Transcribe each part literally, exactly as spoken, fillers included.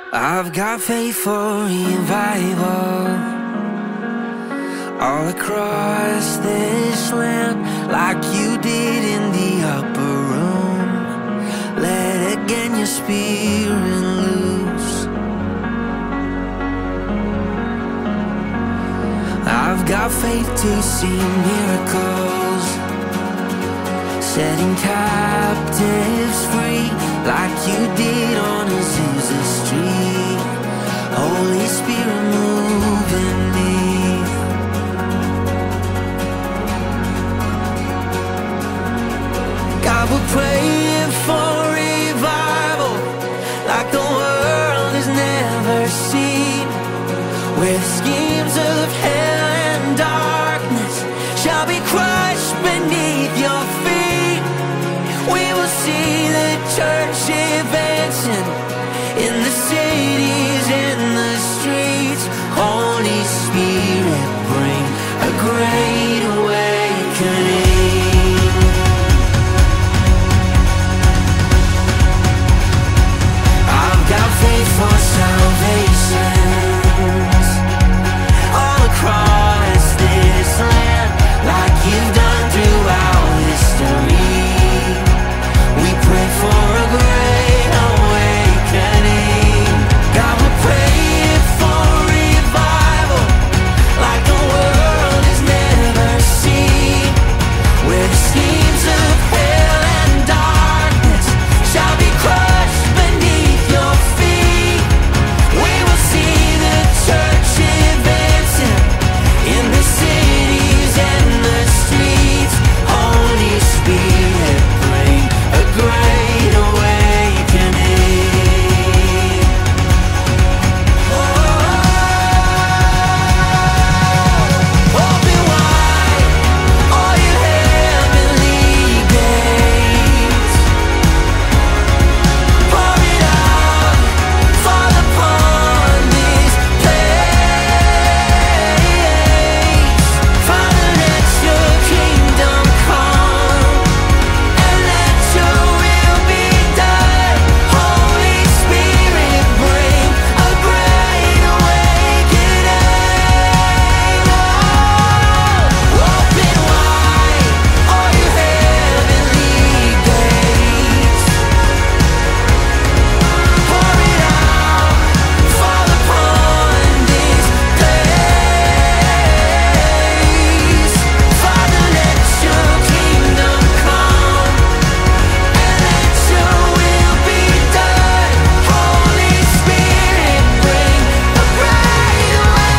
I've got faith for revival all across this land, like you did in the upper room. Let again your spirit loose. I've got faith to see miracles, setting captives free, like you did on Azusa Street. Holy Spirit, move in me. God, we're praying for revival like the world has never seen, where the schemes of hell and darkness shall be crushed beneath your feet. We will see the church advancing in the cities, in the streets. Holy Spirit, bring a great awakening. I've got faith for salvations all across this land, like you've done throughout history. We pray for a great awakening. God, we're praying for revival like the world has never seen, where the schemes of hell and darkness shall be crushed beneath your feet. We will see the church advancing in the cities and the streets. Holy Spirit, bring a great awakening. Oh, open wide all you heavenly gates. Pour it out, fall upon this place. Father, let your kingdom come, and let your will be done. Holy Spirit, bring a great awakening. Oh, open wide all you heavenly gates. Pour it out, fall upon this place. Father, let your kingdom come, and let your will be done. Holy Spirit, bring a great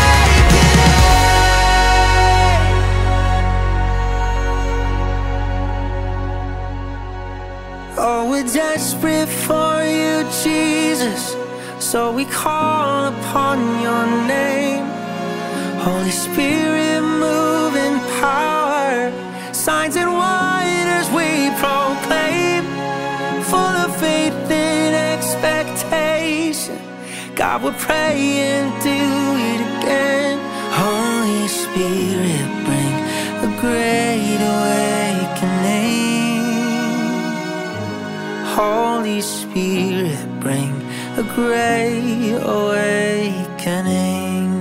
awakening. Oh, we're desperate for you, Jesus, so we call upon your name. Holy Spirit, move in power, signs and wonders we proclaim, full of faith and expectation. God, we're praying, do it again. Holy Spirit, bring a great awakening. Holy Spirit, bring a great awakening.